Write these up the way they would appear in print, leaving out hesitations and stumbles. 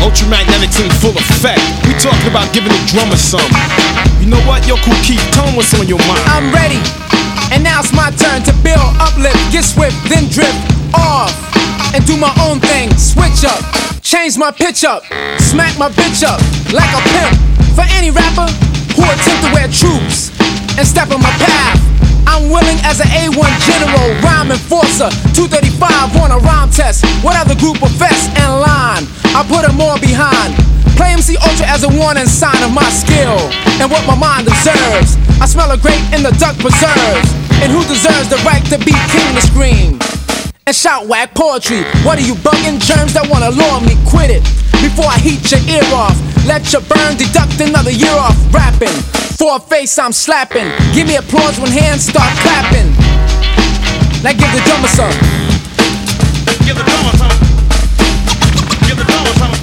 Ultramagnetics in full effect. We talking about giving the drummer some. You know what, yo, Kool Keith, tell 'em what's on your mind. I'm ready, and now it's my turn to build, uplift, get swift, then drift off, and do my own thing. Switch up, change my pitch up, smack my bitch up like a pimp. For any rapper who attempt to wear troops and step on my path, I'm willing as an A1 general, rhyme enforcer, 235 on a rhyme test. What other group of vets in line? I put them all behind. Play MC Ultra as a warning sign of my skill and what my mind observes. I smell a grape in the duck preserves. And who deserves the right to be king to scream and shout whack poetry? What are you bugging? Germs that wanna lure me, quit it before I heat your ear off. Let you burn, deduct another year off rapping. For a face I'm slapping. Give me applause when hands start clapping. Now give the drummer some. Give the drummer some. Give the drummer some.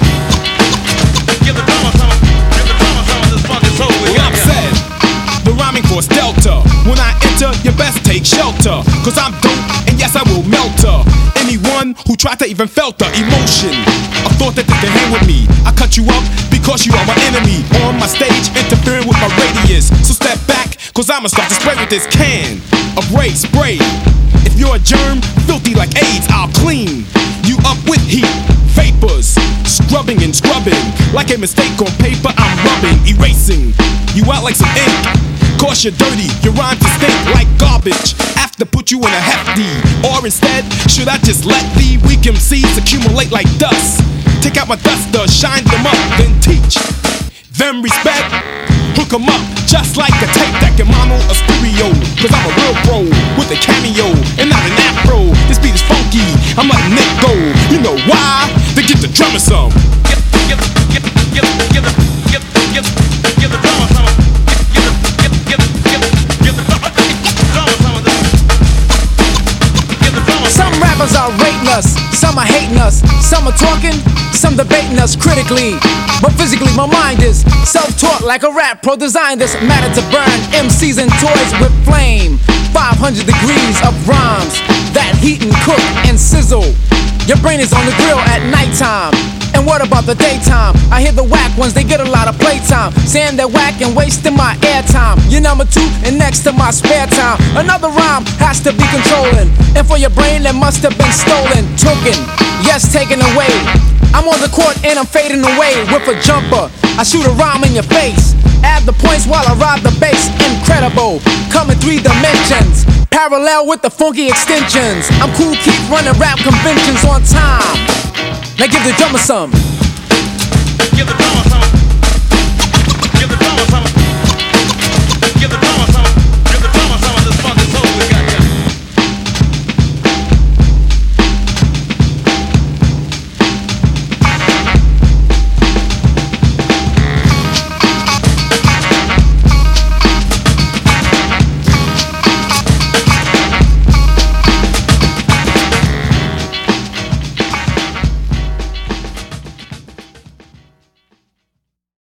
Give the drummer some. Give the drummer some of this fucking soul. Well, I'm said, the rhyming force Delta. When I enter, you best take shelter. Cause I'm dope, and yes, I will melt her. Anyone who tried to even felt the emotion, a thought that they can hang with me. I cut you up because you are my enemy. On my stage, interfering with my radius. So step back, cause I'ma start to spray with this can of ray spray. If you're a germ, filthy like AIDS, I'll clean you up with heat, vapors, scrubbing and scrubbing. Like a mistake on paper, I'm rubbing, erasing you out like some ink. Cause you're dirty, your rhymes stink like garbage. After put you in a hefty, or instead, should I just let the weak MCs accumulate like dust? Take out my duster, shine them up, then teach them respect. Hook 'em up, just like a tape that can mono a stereo. Cause I'm a real pro, with a cameo, and not an afro. This beat is funky, I'm letting it go. You know why? They get the drummer some. Give the drummer some. Some rappers are rating us, some are hating us, some are talking, some debating us critically. But physically my mind is self-taught like a rap pro. Designed this matter to burn MCs and toys with flame. 500 degrees of rhymes that heat and cook and sizzle. Your brain is on the grill at nighttime. And what about the daytime? I hear the whack ones, they get a lot of playtime, saying they're whack and wasting my airtime. You're number 2 and next to my spare time. Another rhyme has to be controlling, and for your brain that must have been stolen. Token, yes, taken away. I'm on the court and I'm fading away with a jumper. I shoot a rhyme in your face, add the points while I ride the bass. Incredible, come in 3 dimensions, parallel with the funky extensions. I'm Kool Keith running rap conventions on time. Now give the drummer some. Give the drummer some. Give the drummer some.